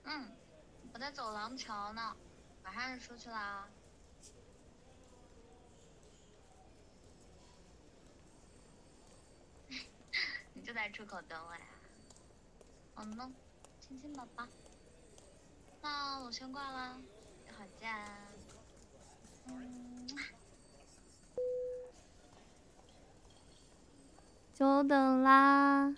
嗯，我在走廊桥呢，马上就出去啦。你就在出口等我呀？好呢，亲亲宝宝。那我先挂啦，一会儿见。嗯， 久等啦！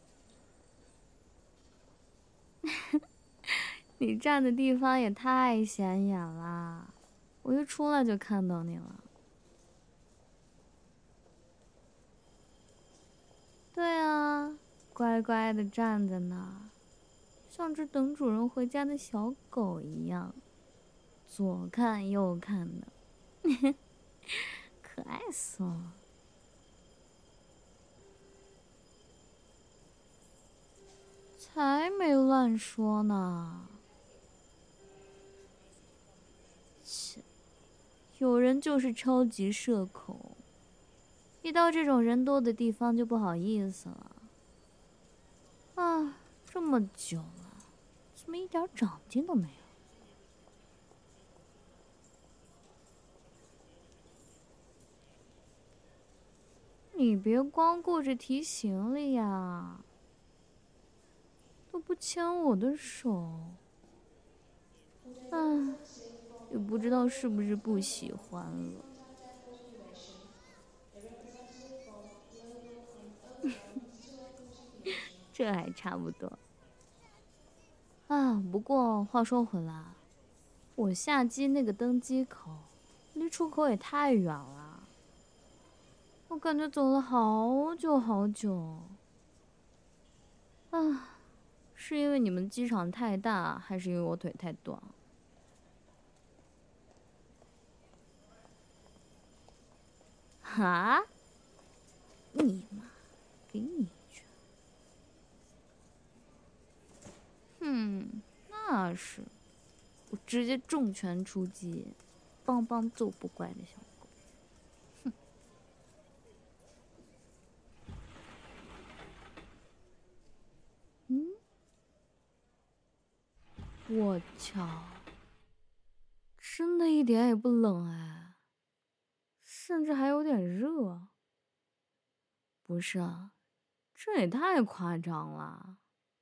你站的地方也太显眼啦，我一出来就看到你了。对啊，乖乖的站在那儿，像只等主人回家的小狗一样，左看右看的，可爱死了。才没乱说呢。切，有人就是超级社恐，一到这种人多的地方就不好意思了。啊，这么久了，怎么一点长进都没有？你别光顾着提行李呀，都不牵我的手。唉，也不知道是不是不喜欢了。这还差不多啊。不过话说回来，我下机那个登机口，离出口也太远了，我感觉走了好久好久。啊，是因为你们机场太大，还是因为我腿太短？哈？你妈，给你一拳！那是，我直接重拳出击，邦邦揍不乖的小狗。嗯，我操，真的一点也不冷哎，甚至还有点热。不是啊，这也太夸张了。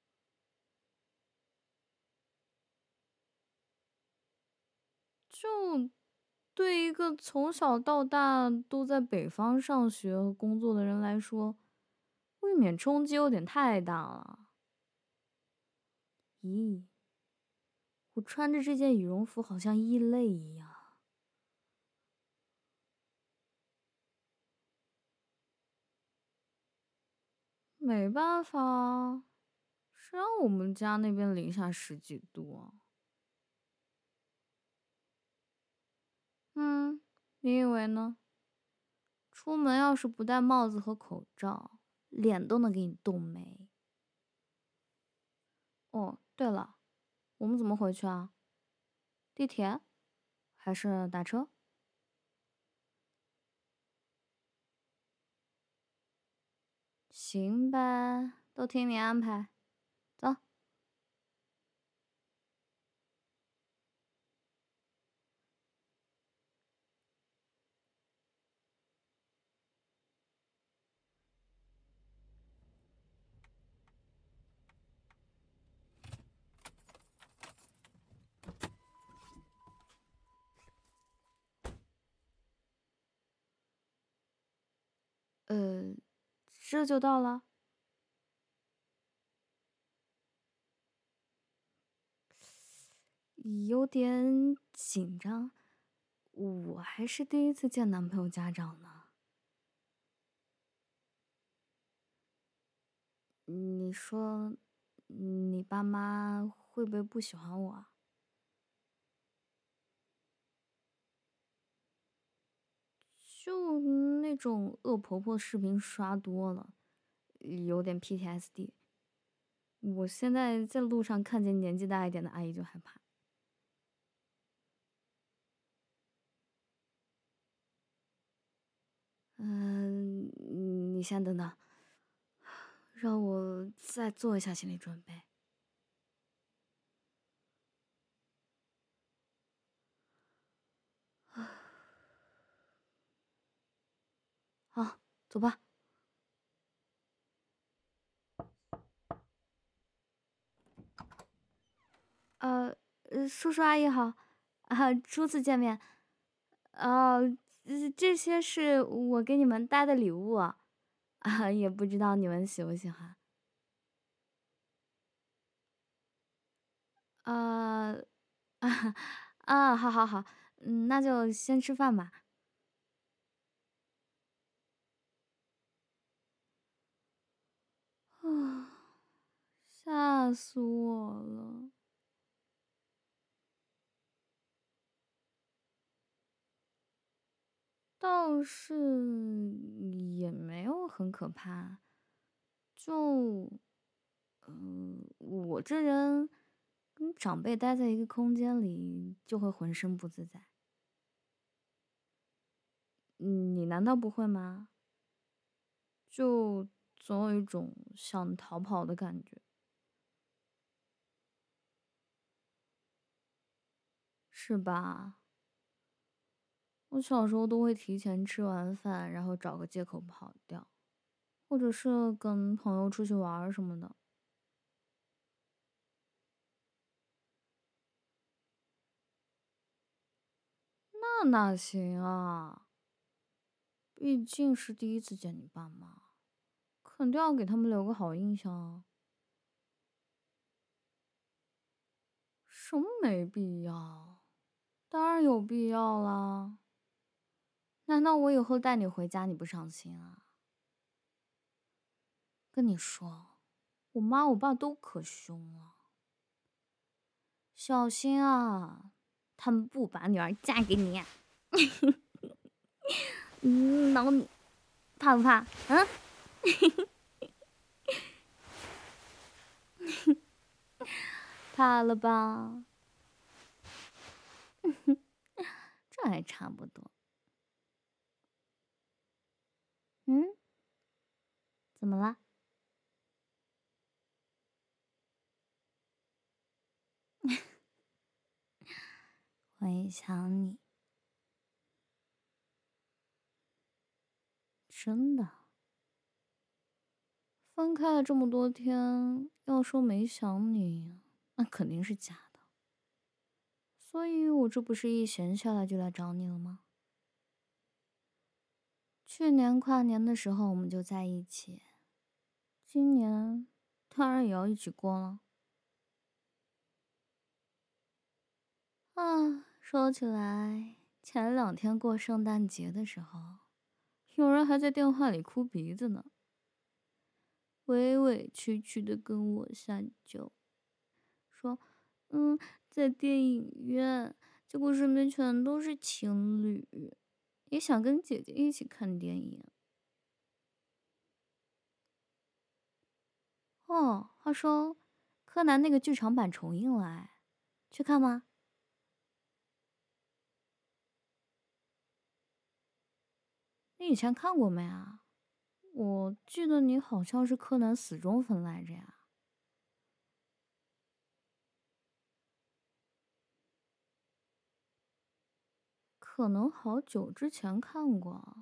就对一个从小到大都在北方上学和工作的人来说，未免冲击有点太大了。咦，我穿着这件羽绒服好像异类一样。没办法啊，谁让我们家那边零下十几度啊？你以为呢？出门要是不戴帽子和口罩，脸都能给你冻没。哦，对了，我们怎么回去啊？地铁？还是打车？行呗，都听你安排。走。呃，这就到了。有点紧张，我还是第一次见男朋友家长呢。你说，你爸妈会不会不喜欢我啊？就那种恶婆婆视频刷多了，有点 PTSD。我现在在路上看见年纪大一点的阿姨就害怕。你先等等，让我再做一下心理准备。 走吧。叔叔阿姨好，初次见面。这些是我给你们带的礼物也不知道你们喜不喜欢。呃，好好好，那就先吃饭吧。啊，吓死我了。倒是也没有很可怕，就，我这人跟长辈待在一个空间里就会浑身不自在。你难道不会吗？就总有一种想逃跑的感觉，是吧？我小时候都会提前吃完饭，然后找个借口跑掉，或者是跟朋友出去玩儿什么的。那哪行啊？毕竟是第一次见你爸妈，肯定要给他们留个好印象啊。什么没必要？当然有必要啦。难道我以后带你回家你不伤心啊？跟你说，我妈我爸都可凶了，小心啊，他们不把女儿嫁给你。挠你，怕不怕？嗯，怕了吧？这还差不多。嗯，怎么了？我也想你，真的。分开了这么多天，要说没想你，那肯定是假的。所以我这不是一闲下来就来找你了吗？去年跨年的时候我们就在一起，今年当然也要一起过了。说起来，前2天过圣诞节的时候，有人还在电话里哭鼻子呢，委委屈屈的跟我撒娇，说，在电影院，结果身边全都是情侣，也想跟姐姐一起看电影。话说，柯南那个剧场版重映了，去看吗？你以前看过没啊？我记得你好像是柯南死忠粉来着呀。可能好久之前看过。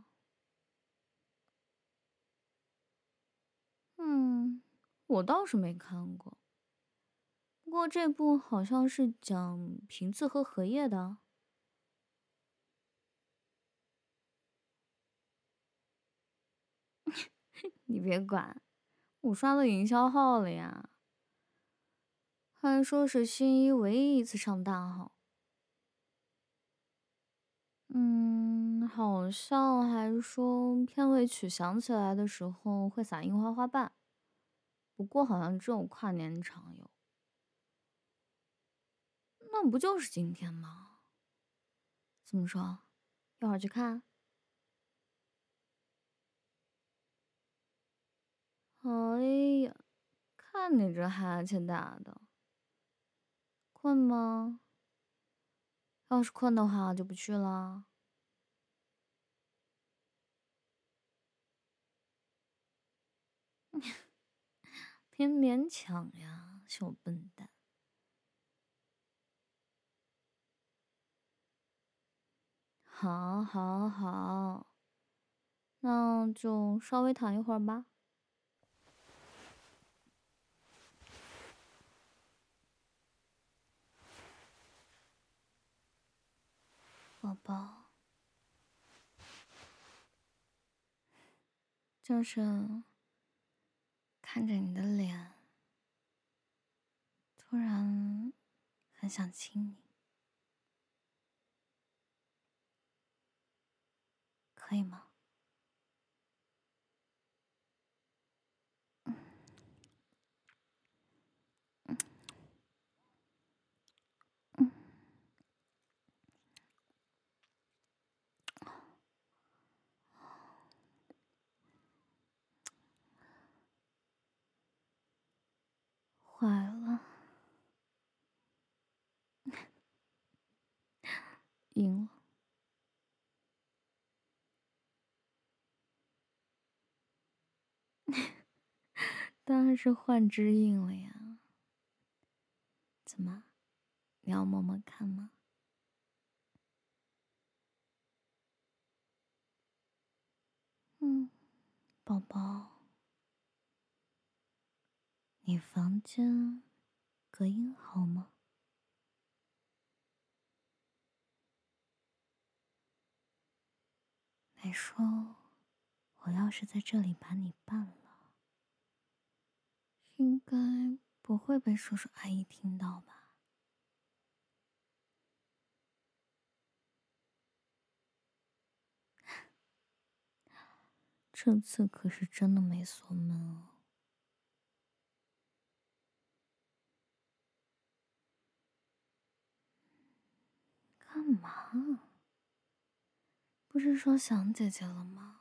我倒是没看过。不过这部好像是讲平次和荷叶的。你别管，我刷到营销号了呀，还说是新一唯一一次上大号。好像还说片尾曲响起来的时候会撒樱花花瓣，不过好像只有跨年场有。那不就是今天吗？怎么说？一会儿去看？哎呀，看你这哈欠打的，困吗？要是困的话，就不去了。别勉强呀，小笨蛋。好，好，好， 那就稍微躺一会儿吧。宝宝，就是看着你的脸，突然很想亲你，可以吗？坏了，赢了。当然是幻之印了呀。怎么，你要摸摸看吗？宝宝，你房间隔音好吗？你说，我要是在这里把你办了，应该不会被叔叔阿姨听到吧？这次可是真的没锁门哦。干嘛？不是说想姐姐了吗？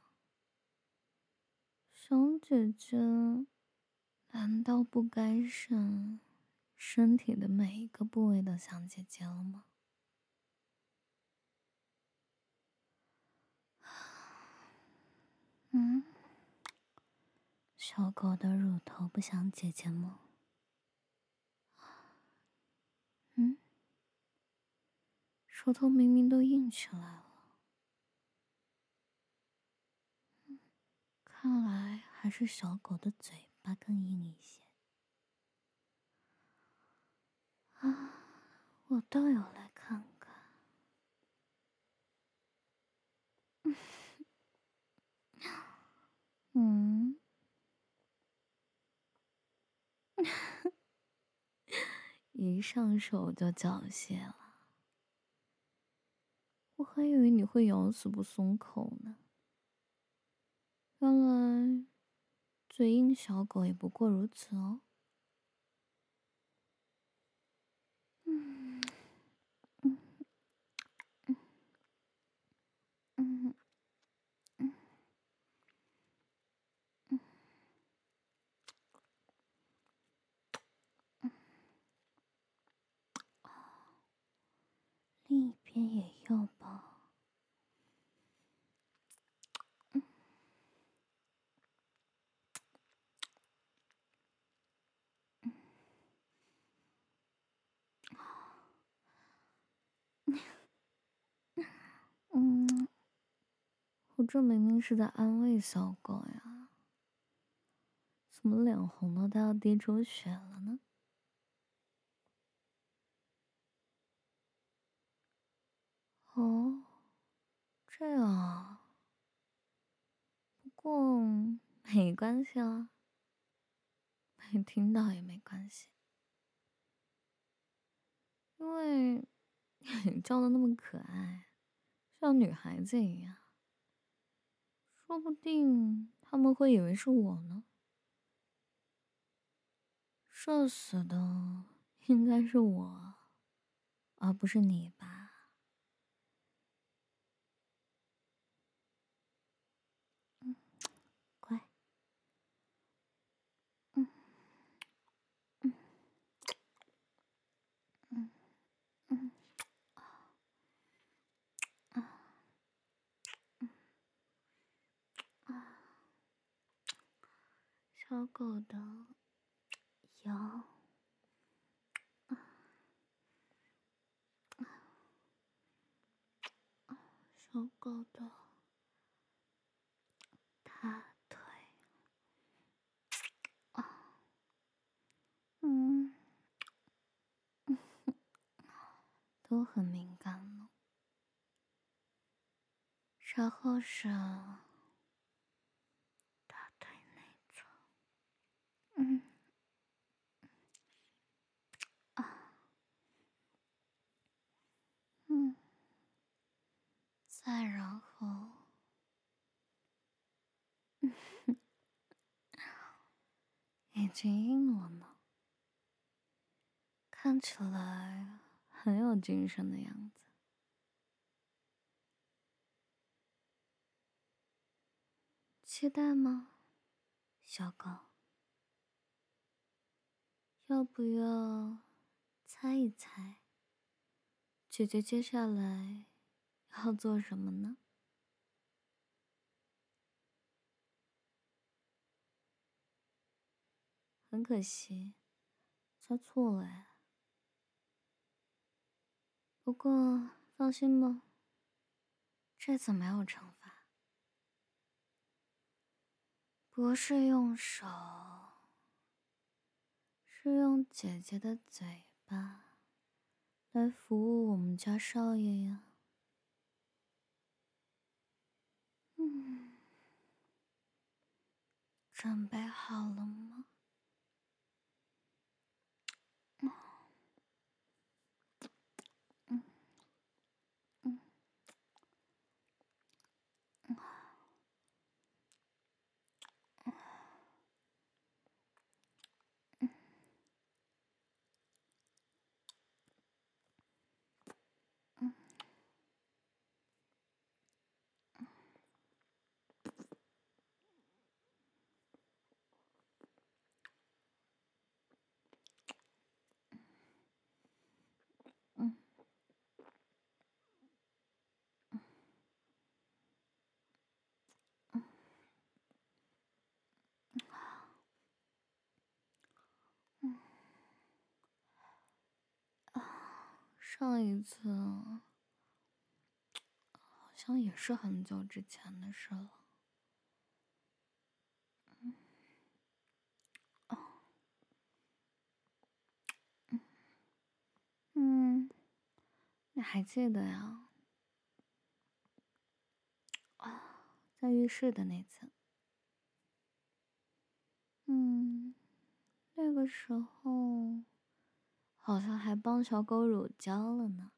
想姐姐，难道不该是身体的每一个部位都想姐姐了吗？小狗的乳头不想姐姐吗？舌头明明都硬起来了，看来还是小狗的嘴巴更硬一些。我倒要来看看。一上手就缴械了，我还以为你会咬死不松口呢。原来嘴硬小狗也不过如此哦。另一边也要吧。我这明明是在安慰小狗呀，怎么脸红了都要滴出血了呢？哦，这样啊。不过没关系啊，没听到也没关系，因为你叫的那么可爱，像女孩子一样，说不定他们会以为是我呢。社死的应该是我，而不是你吧？乖。小狗的腰，小狗的都很敏感呢。然后是大腿内侧，再然后，已经硬了呢，看起来很有精神的样子。期待吗，小狗？要不要猜一猜，姐姐接下来要做什么呢？很可惜，猜错了哎。不过放心吧，这次没有惩罚，不是用手，是用姐姐的嘴巴来服务我们家少爷呀。准备好了吗？上一次好像也是很久之前的事了。你还记得呀？在浴室的那次。那个时候好像还帮小狗乳胶了呢。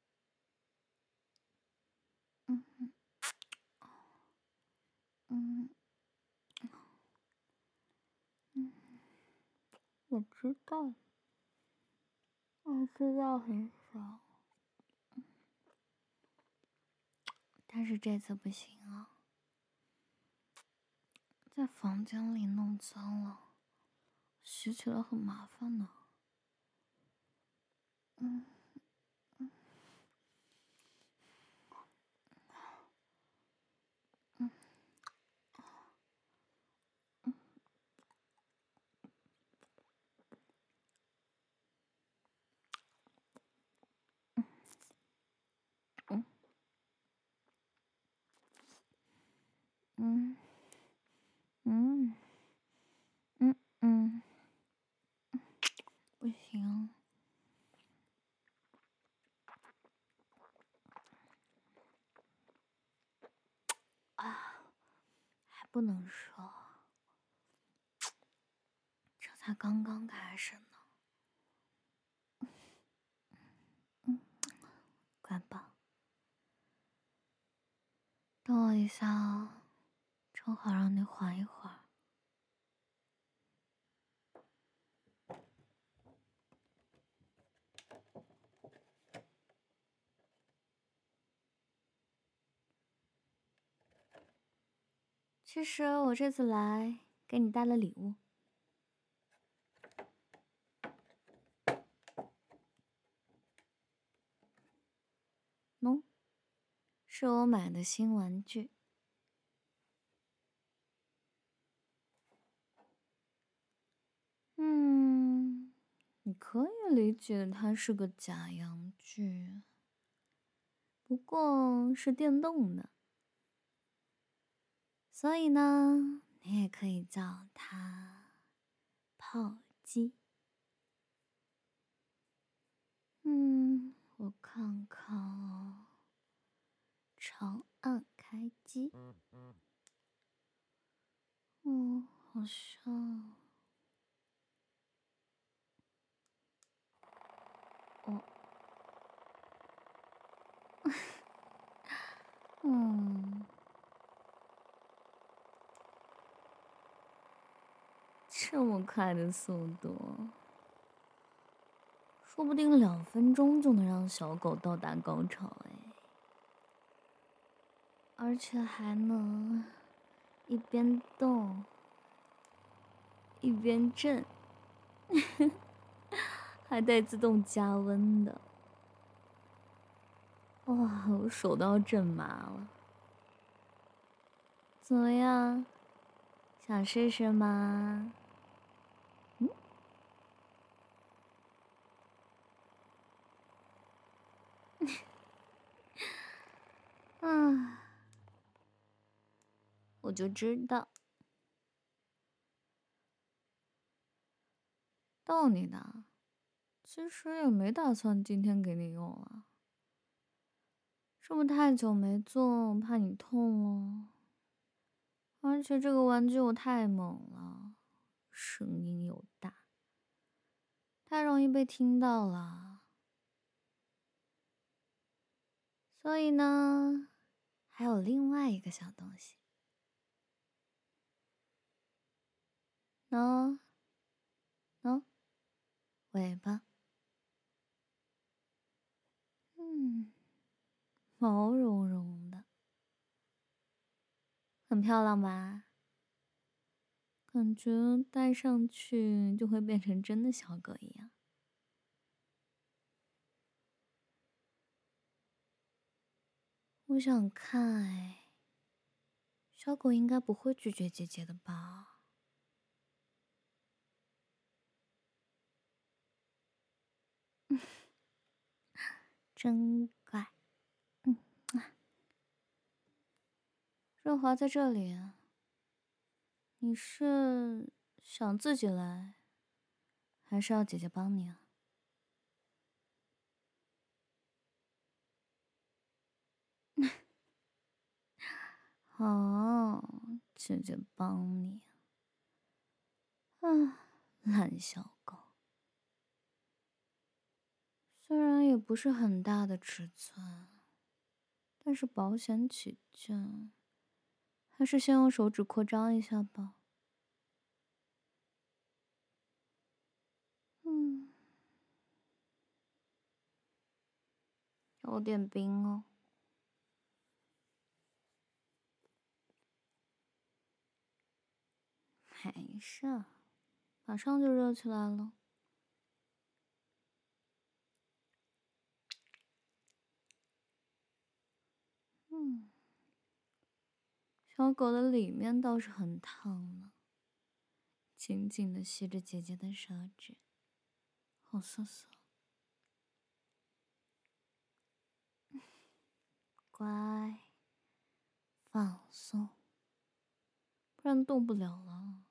我知道，我知道很少，但是这次不行啊，在房间里弄脏了，洗起来很麻烦呢。嗯嗯嗯嗯，不行。还不能说，这才刚刚开始呢。乖宝，等我一下啊，正好让你缓一会儿。其实我这次来给你带了礼物。喏，是我买的新玩具。你可以理解它是个假阳具，不过是电动的，所以呢，你也可以叫它炮击。我我看看啊，长按开机。好像，这么快的速度，说不定2分钟就能让小狗到达高潮哎，而且还能一边动一边震，还带自动加温的。哇，我手都要震麻了。怎么样？想试试吗？我就知道，逗你的。其实也没打算今天给你用了，是不是太久没做，怕你痛了？而且这个玩具我太猛了，声音又大，太容易被听到了。所以呢，还有另外一个小东西。喏，尾巴，毛茸茸的，很漂亮吧？感觉戴上去就会变成真的小狗一样。我想看哎，小狗应该不会拒绝姐姐的吧？真乖。润滑在这里，你是想自己来，还是要姐姐帮你啊？哦，姐姐帮你。懒小狗。虽然也不是很大的尺寸，但是保险起见，还是先用手指扩张一下吧。有点冰哦。没事，马上就热起来了。小狗的里面倒是很烫呢，紧紧地吸着姐姐的手指，好涩涩。乖，放松，不然动不了了。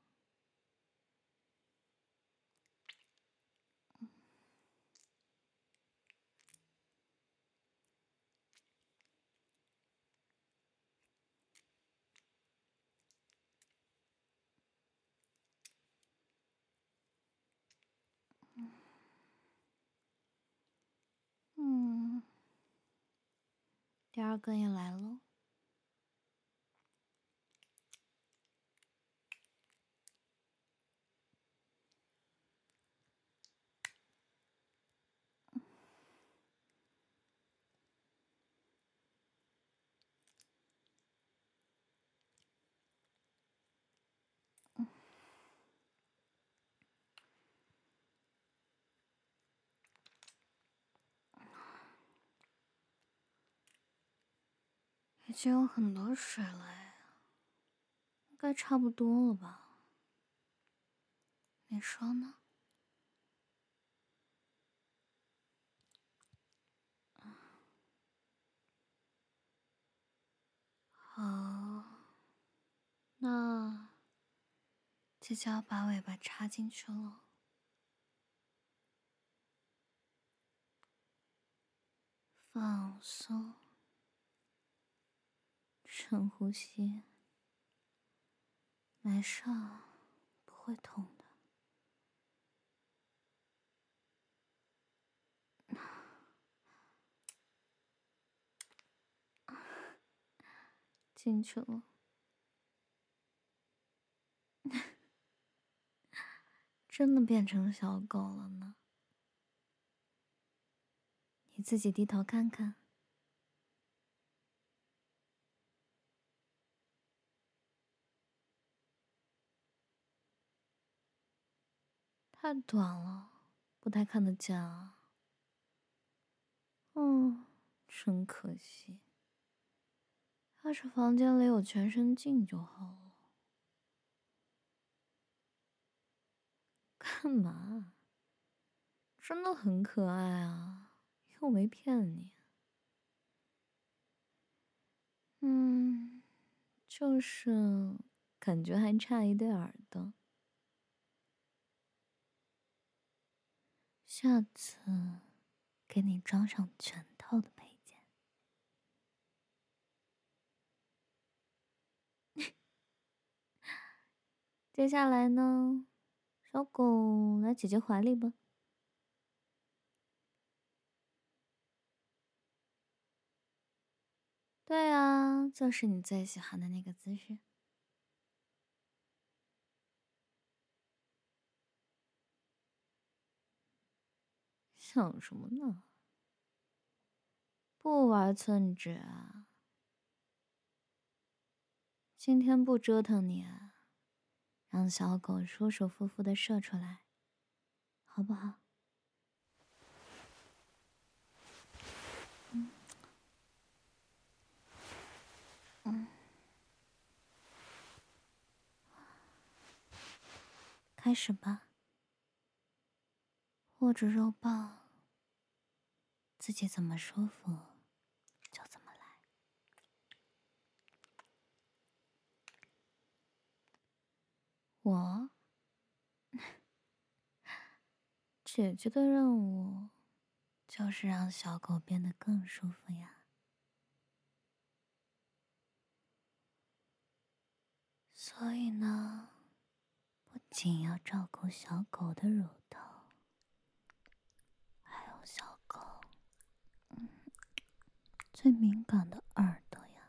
第二根也来喽。已经有很多水了哎，应该差不多了吧？你说呢？好，那姐姐要把尾巴插进去了。 放松，深呼吸，没事，不会痛的。进去了。真的变成小狗了呢。你自己低头看看。太短了，不太看得见啊。真可惜。要是房间里有全身镜就好了。干嘛？真的很可爱啊，又没骗你。就是感觉还差一对耳朵。下次给你装上全套的配件。接下来呢，小狗来姐姐怀里吧。对啊，就是你最喜欢的那个姿势。想什么呢？不玩寸指啊！今天不折腾你啊，让小狗舒舒服服的射出来，好不好？开始吧，握着肉棒，自己怎么舒服就怎么来。我，姐姐的任务就是让小狗变得更舒服呀。所以呢，不仅要照顾小狗的乳头，还有小狗最敏感的耳朵呀。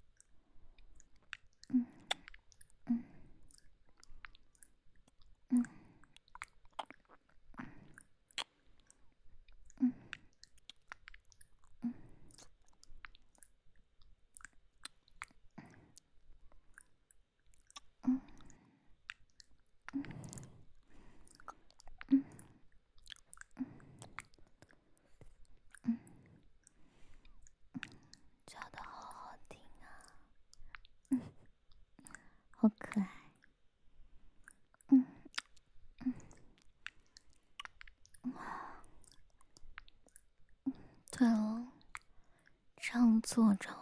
叫得好好听啊，好可爱。对了，这样坐着，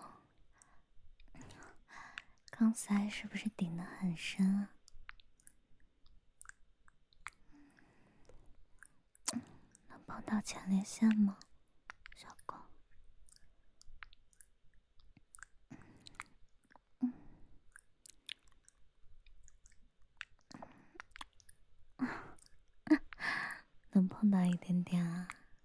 刚才是不是顶得很深啊？能碰到前列腺吗，小狗？能碰到一点点啊。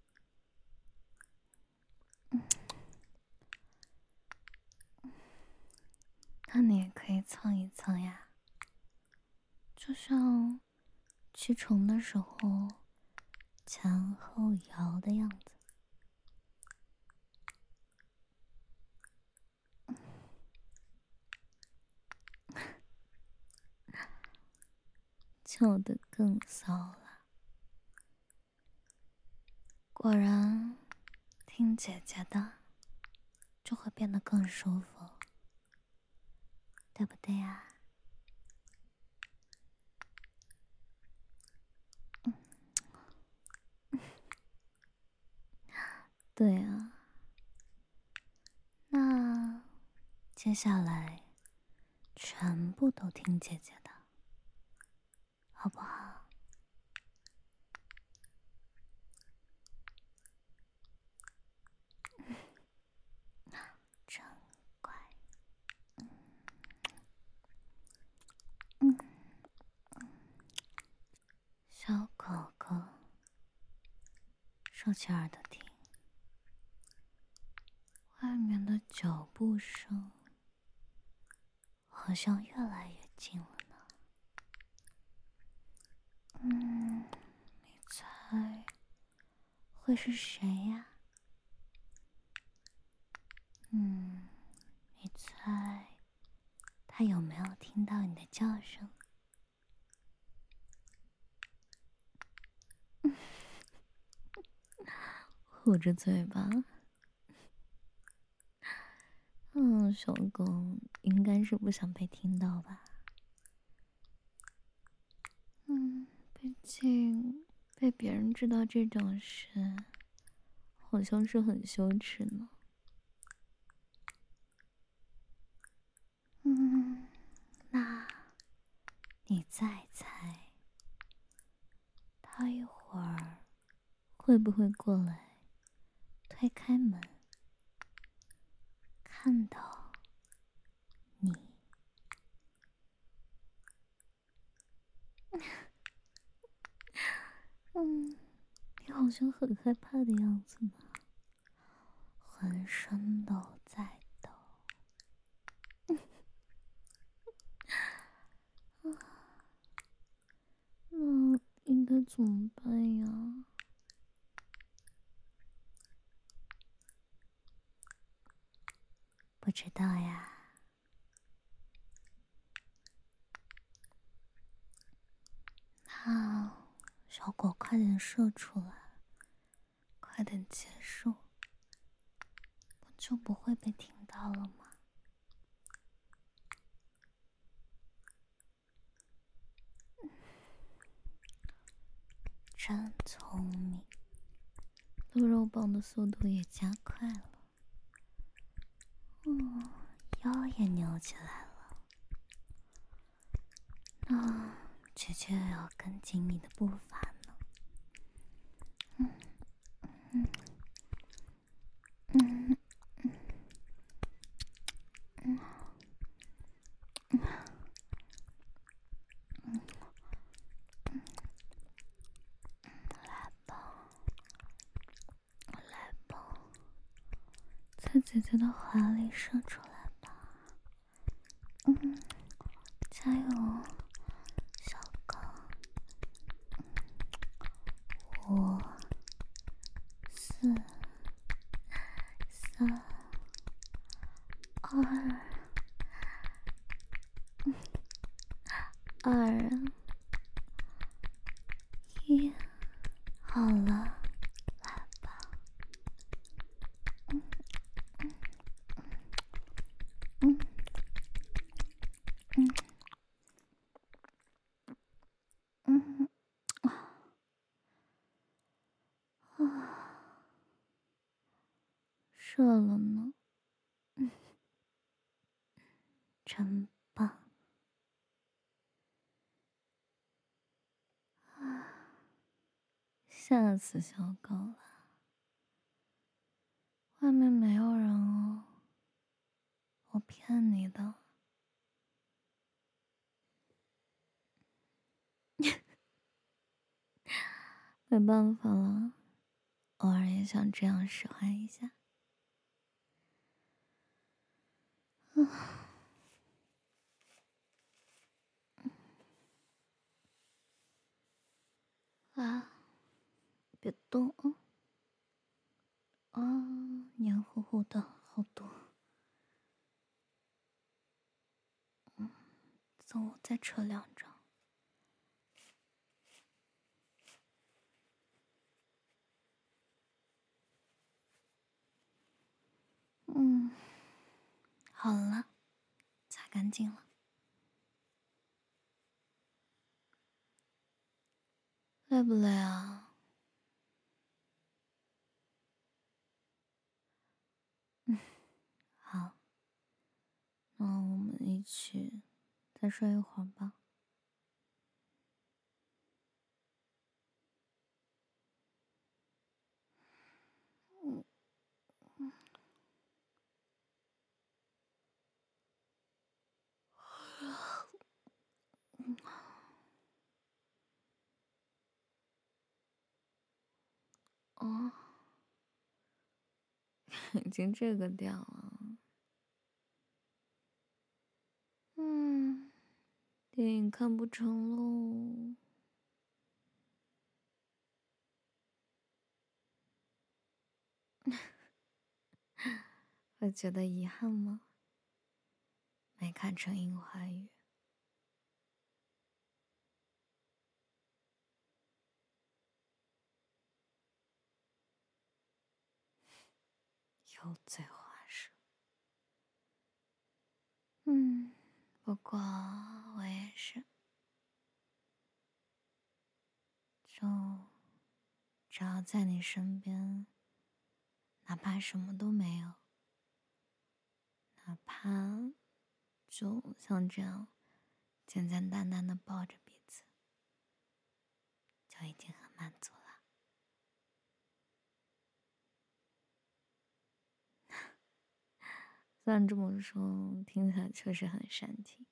那你也可以蹭一蹭呀，就像驱虫的时候前后摇的样子。叫得更骚了。果然，听姐姐的就会变得更舒服，对不对呀？对啊。那接下来全部都听姐姐的，好不好？ 竖起耳朵听，外面的脚步声好像越来越近了呢。你猜会是谁呀？你猜他有没有听到你的叫声？捂着嘴巴。小狗应该是不想被听到吧。毕竟被别人知道这种事，好像是很羞耻呢。那你再猜，他一会儿会不会过来推开门，看到你？你好像很害怕的样子呢，浑身都在抖。那应该怎么办呀？不知道呀。那小狗快点射出来，快点结束，不就不会被听到了吗？真聪明，鹿肉棒的速度也加快了。腰也扭起来了。那姐姐也要跟紧你的步伐呢。来吧，来吧，在姐姐的怀里射出来吧。加油，小狗。5、4、3、2、1，好了，来吧。射了呢。真棒。吓死小狗了。外面没有人哦，我骗你的。没办法了，偶尔也想这样使唤一下。啊，别动啊！黏糊糊的，好多。走，我再扯2张。好了，擦干净了。累不累啊？好，那我们一起再睡一会儿吧。哦。 已经这个点了。电影看不成喽。会觉得遗憾吗？没看成《樱花雨》。油嘴滑舌。不过我也是，就只要在你身边，哪怕什么都没有，哪怕就像这样简简单单的抱着彼此，就已经很满足了。虽然这么说听起来确实很煽情，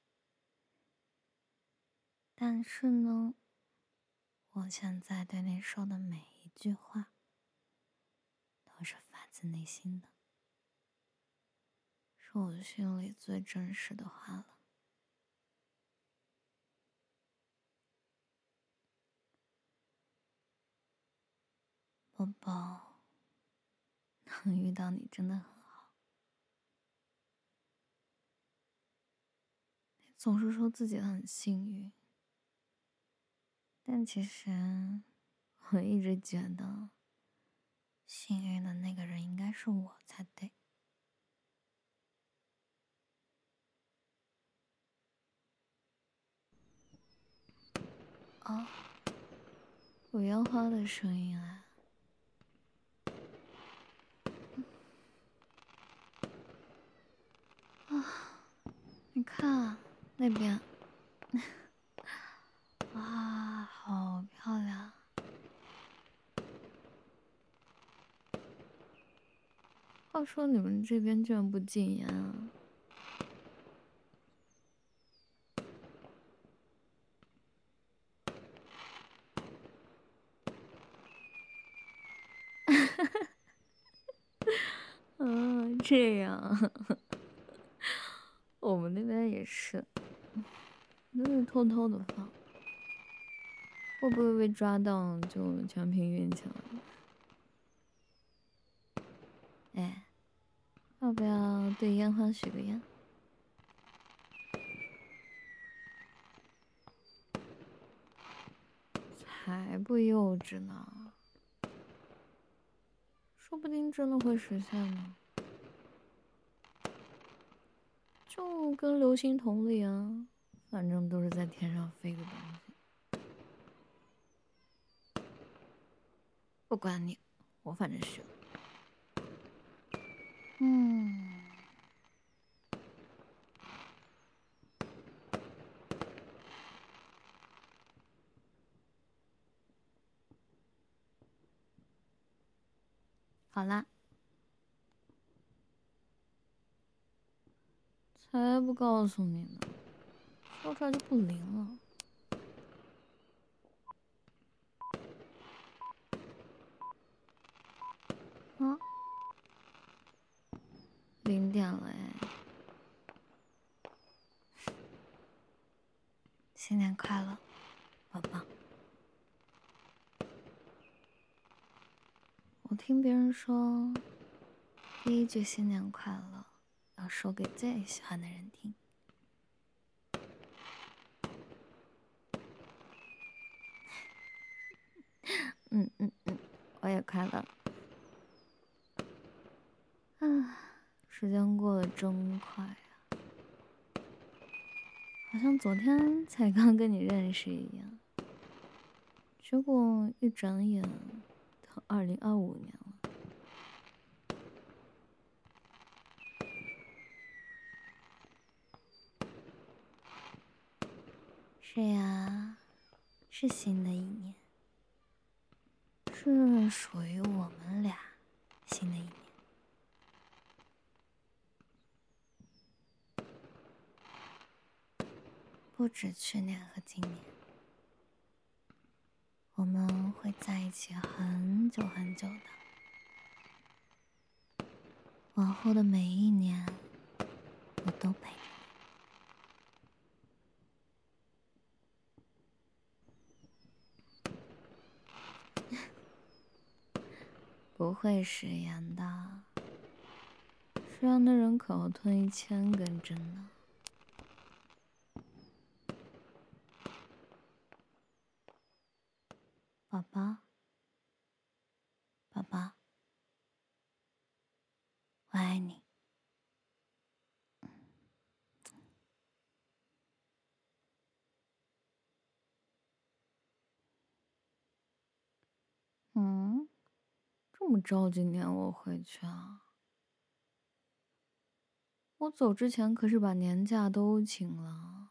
但是呢，我现在对你说的每一句话都是发自内心的，是我心里最真实的话了。宝宝，能遇到你真的很好。你总是说自己很幸运，但其实我一直觉得，幸运的那个人应该是我才对。哦，有烟花的声音啊！你看那边，哇，好漂亮！话说你们这边居然不禁烟啊？这样，我们那边也是，都是偷偷的放，会不会被抓到就全凭运气了？哎，要不要对烟花许个愿？才不幼稚呢，说不定真的会实现呢。就跟流星筒里啊，反正都是在天上飞的东西。不管你，我反正是。好啦，才不告诉你呢，说出来就不灵了。啊，0点了哎！新年快乐，宝宝。我听别人说，第一句新年快乐要说给最喜欢的人听。我也快乐。时间过得真快呀，好像昨天才刚跟你认识一样，结果一转眼到2025年了。是呀，是新的一年，是属于我们俩新的一年。不止去年和今年，我们会在一起很久很久的。 往后的每一年，我都陪你。不会食言的，食言的人可要吞1000根针呢。宝宝，宝宝，我爱你。这么着急撵我回去啊？我走之前可是把年假都请了。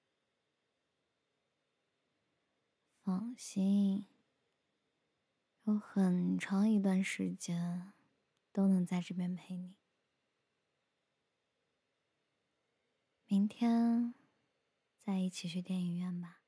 放心，有很长一段时间都能在这边陪你。明天再一起去电影院吧。